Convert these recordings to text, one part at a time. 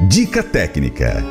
Dica técnica.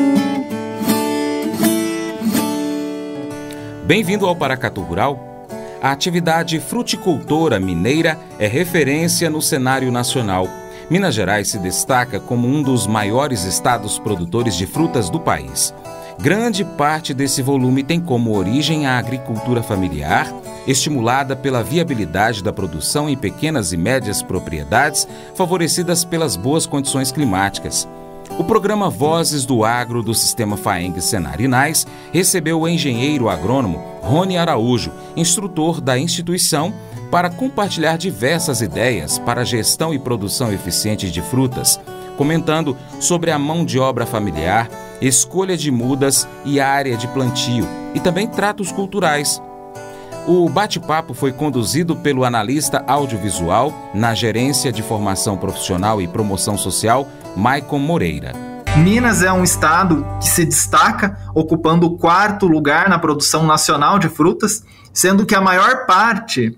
Bem-vindo ao Paracatu Rural. A atividade fruticultora mineira é referência no cenário nacional. Minas Gerais se destaca como um dos maiores estados produtores de frutas do país. Grande parte desse volume tem como origem a agricultura familiar, estimulada pela viabilidade da produção em pequenas e médias propriedades, favorecidas pelas boas condições climáticas. O programa Vozes do Agro do Sistema FAENG Senar Inais recebeu o engenheiro agrônomo Rony Araújo, instrutor da instituição, para compartilhar diversas ideias para a gestão e produção eficiente de frutas, comentando sobre a mão de obra familiar, escolha de mudas e área de plantio, e também tratos culturais. O bate-papo foi conduzido pelo analista audiovisual na Gerência de Formação Profissional e Promoção Social, Maicon Moreira. Minas é um estado que se destaca, ocupando o 4º lugar na produção nacional de frutas, sendo que a maior parte,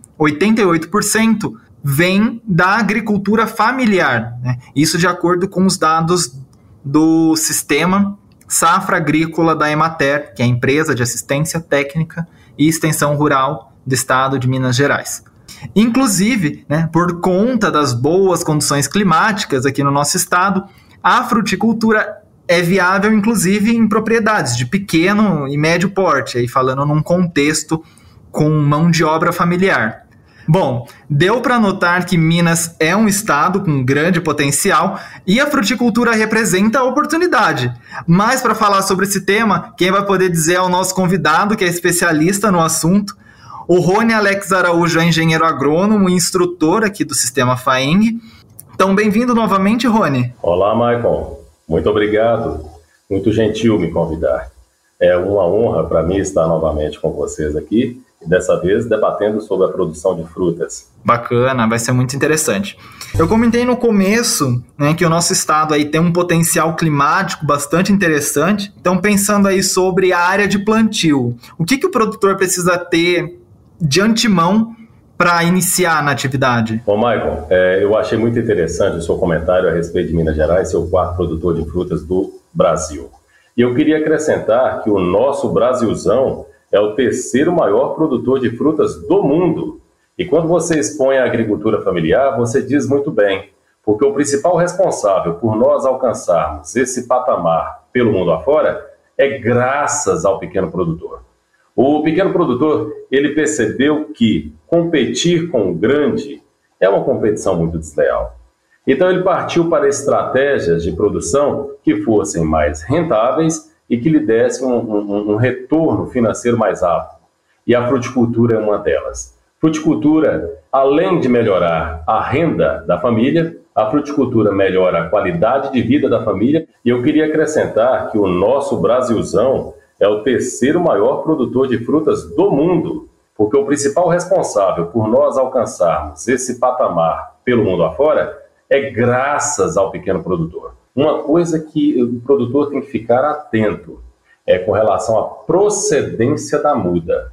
88%, vem da agricultura familiar, né? Isso de acordo com os dados do Sistema Safra Agrícola da Emater, que é a empresa de assistência técnica e extensão rural do estado de Minas Gerais. Inclusive, né, por conta das boas condições climáticas aqui no nosso estado, a fruticultura é viável, inclusive, em propriedades de pequeno e médio porte, aí falando num contexto com mão de obra familiar. Bom, deu para notar que Minas é um estado com grande potencial e a fruticultura representa a oportunidade. Mas para falar sobre esse tema, quem vai poder dizer é o nosso convidado, que é especialista no assunto. O Rony Alex Araújo é engenheiro agrônomo e instrutor aqui do Sistema FAENG. Então, bem-vindo novamente, Rony. Olá, Maicon. Muito obrigado. Muito gentil me convidar. É uma honra para mim estar novamente com vocês aqui. E dessa vez debatendo sobre a produção de frutas. Bacana, vai ser muito interessante. Eu comentei no começo, né, que o nosso estado aí tem um potencial climático bastante interessante. Então, pensando aí sobre a área de plantio, o que o produtor precisa ter de antemão para iniciar na atividade? Bom, Maicon, eu achei muito interessante o seu comentário a respeito de Minas Gerais, ser o 4º produtor de frutas do Brasil. E eu queria acrescentar que o nosso Brasilzão é o 3º maior produtor de frutas do mundo. E quando você expõe a agricultura familiar, você diz muito bem, porque o principal responsável por nós alcançarmos esse patamar pelo mundo afora é graças ao pequeno produtor. O pequeno produtor, ele percebeu que competir com o grande é uma competição muito desleal. Então ele partiu para estratégias de produção que fossem mais rentáveis e que lhe desse um retorno financeiro mais rápido. E a fruticultura é uma delas. Fruticultura, além de melhorar a renda da família, a fruticultura melhora a qualidade de vida da família. E eu queria acrescentar que o nosso Brasilzão é o 3º maior produtor de frutas do mundo, porque o principal responsável por nós alcançarmos esse patamar pelo mundo afora é graças ao pequeno produtor. Uma coisa que o produtor tem que ficar atento é com relação à procedência da muda.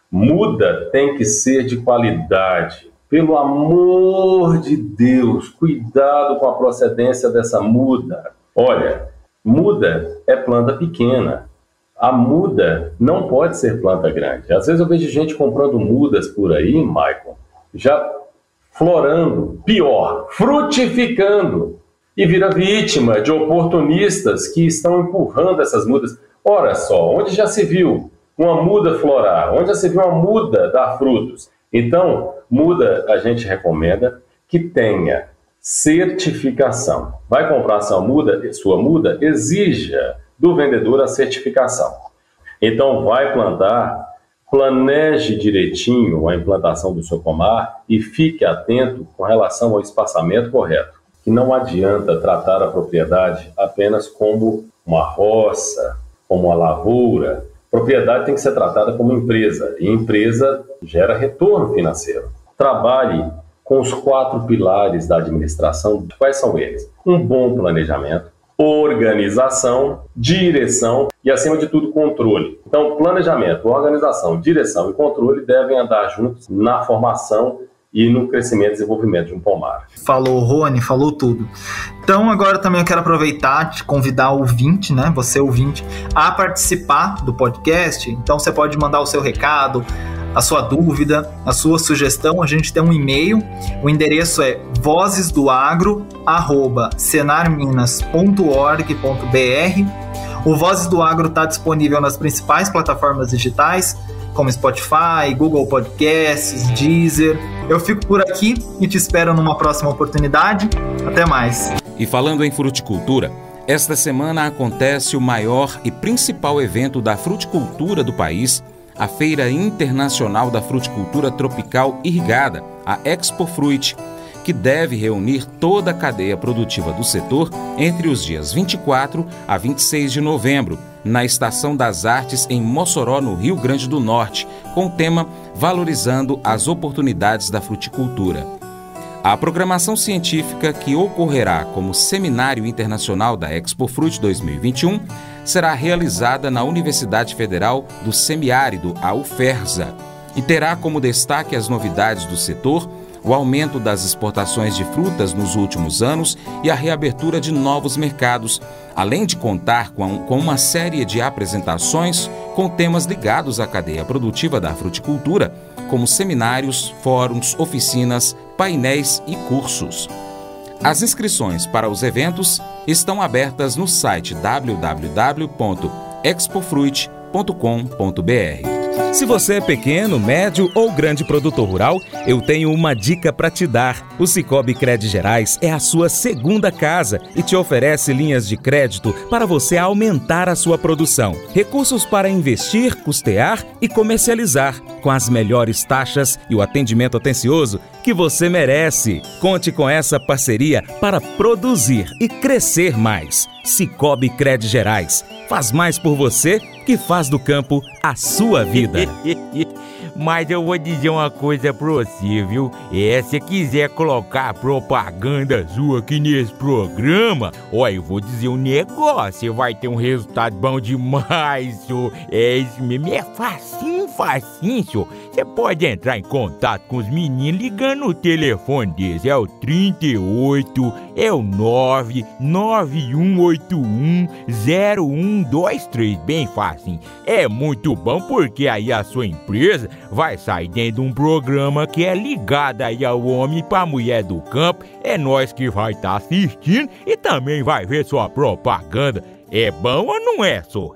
Muda tem que ser de qualidade. Pelo amor de Deus, cuidado com a procedência dessa muda. Olha, muda é planta pequena. A muda não pode ser planta grande. Às vezes eu vejo gente comprando mudas por aí, Maicon, já florando, pior, frutificando. E vira vítima de oportunistas que estão empurrando essas mudas. Ora só, onde já se viu uma muda florar? Onde já se viu uma muda dar frutos? Então, muda a gente recomenda que tenha certificação. Vai comprar sua muda, exija do vendedor a certificação. Então, vai plantar, planeje direitinho a implantação do seu pomar e fique atento com relação ao espaçamento correto. Que não adianta tratar a propriedade apenas como uma roça, como uma lavoura. Propriedade tem que ser tratada como empresa, e empresa gera retorno financeiro. Trabalhe com os 4 pilares da administração. Quais são eles? Um bom planejamento, organização, direção e, acima de tudo, controle. Então, planejamento, organização, direção e controle devem andar juntos na formação e no crescimento e desenvolvimento de um pomar. Falou, Rony, falou tudo. Então agora também eu quero aproveitar e convidar o ouvinte, né, você ouvinte, a participar do podcast. Então você pode mandar o seu recado, a sua dúvida, a sua sugestão. A gente tem um e-mail, o endereço é vozesdoagro@senarminas.org.br. O Vozes do Agro está disponível nas principais plataformas digitais, como Spotify, Google Podcasts, Deezer. Eu fico por aqui e te espero numa próxima oportunidade. Até mais. E falando em fruticultura, esta semana acontece o maior e principal evento da fruticultura do país, a Feira Internacional da Fruticultura Tropical Irrigada, a Expo Fruit, que deve reunir toda a cadeia produtiva do setor entre os dias 24 a 26 de novembro, na Estação das Artes em Mossoró, no Rio Grande do Norte, com o tema Valorizando as Oportunidades da Fruticultura. A programação científica, que ocorrerá como Seminário Internacional da Expo Fruit 2021, será realizada na Universidade Federal do Semiárido, a UFERSA, e terá como destaque as novidades do setor, o aumento das exportações de frutas nos últimos anos e a reabertura de novos mercados, além de contar com uma série de apresentações com temas ligados à cadeia produtiva da fruticultura, como seminários, fóruns, oficinas, painéis e cursos. As inscrições para os eventos estão abertas no site www.expofruit.com.br. Se você é pequeno, médio ou grande produtor rural, eu tenho uma dica para te dar. O Sicoob Cred Gerais é a sua segunda casa e te oferece linhas de crédito para você aumentar a sua produção. Recursos para investir, custear e comercializar, com as melhores taxas e o atendimento atencioso que você merece. Conte com essa parceria para produzir e crescer mais. Sicoob Cred Gerais. Faz mais por você que faz do campo a sua vida. Mas eu vou dizer uma coisa pra você, viu? Se quiser colocar propaganda sua aqui nesse programa, eu vou dizer um negócio, você vai ter um resultado bom demais, senhor. Isso mesmo, é facinho, senhor. Você pode entrar em contato com os meninos ligando no telefone deles, é o 38, é o 991810123, bem facinho. É muito bom porque aí a sua empresa vai sair dentro de um programa que é ligado aí ao homem pra mulher do campo. É nós que vai estar assistindo e também vai ver sua propaganda. É bom ou não é, só?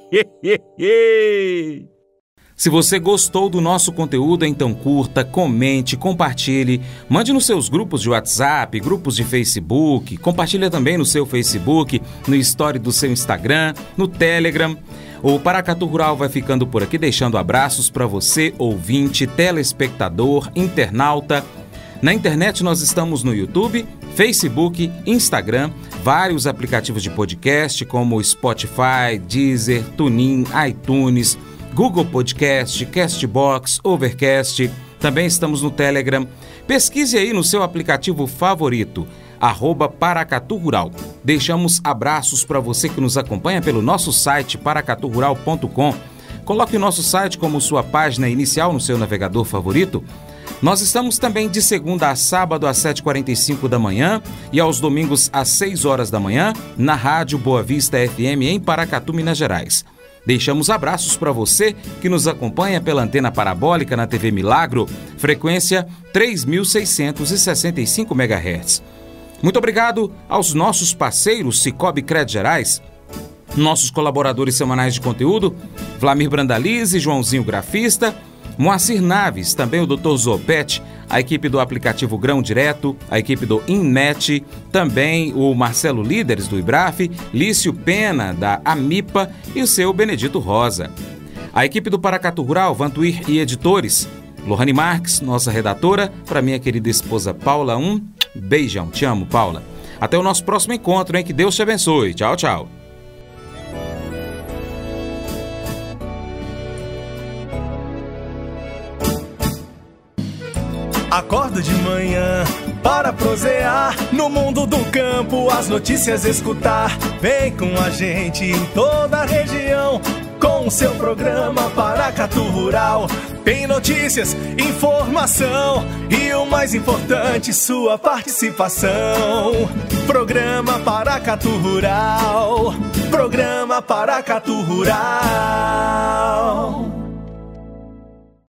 Se você gostou do nosso conteúdo, então curta, comente, compartilhe, mande nos seus grupos de WhatsApp, grupos de Facebook, compartilha também no seu Facebook, no story do seu Instagram, no Telegram. O Paracatu Rural vai ficando por aqui, deixando abraços para você, ouvinte, telespectador, internauta. Na internet nós estamos no YouTube, Facebook, Instagram, vários aplicativos de podcast como Spotify, Deezer, TuneIn, iTunes, Google Podcast, Castbox, Overcast. Também estamos no Telegram. Pesquise aí no seu aplicativo favorito, @Paracatu Rural. Deixamos abraços para você que nos acompanha pelo nosso site paracaturural.com. Coloque o nosso site como sua página inicial no seu navegador favorito. Nós estamos também de segunda a sábado às 7h45 da manhã e aos domingos às 6 horas da manhã na Rádio Boa Vista FM em Paracatu, Minas Gerais. Deixamos abraços para você que nos acompanha pela antena parabólica na TV Milagro, frequência 3.665 MHz. Muito obrigado aos nossos parceiros Sicoob Cred Gerais, nossos colaboradores semanais de conteúdo, Vlamir Brandalize, Joãozinho Grafista, Moacir Naves, também o Dr. Zopete, a equipe do aplicativo Grão Direto, a equipe do InNet, também o Marcelo Líderes do IBRAF, Lício Pena da Amipa e o seu Benedito Rosa. A equipe do Paracatu Rural, Vantuir e editores, Lohane Marques, nossa redatora, para minha querida esposa Paula, beijão, te amo, Paula. Até o nosso próximo encontro, hein? Que Deus te abençoe. Tchau, tchau. Acordo de manhã para prosear no mundo do campo, as notícias escutar. Vem com a gente em toda a região com o seu programa Paracatu Rural. Tem notícias, informação e o mais importante, sua participação. Programa Paracatu Rural. Programa Paracatu Rural.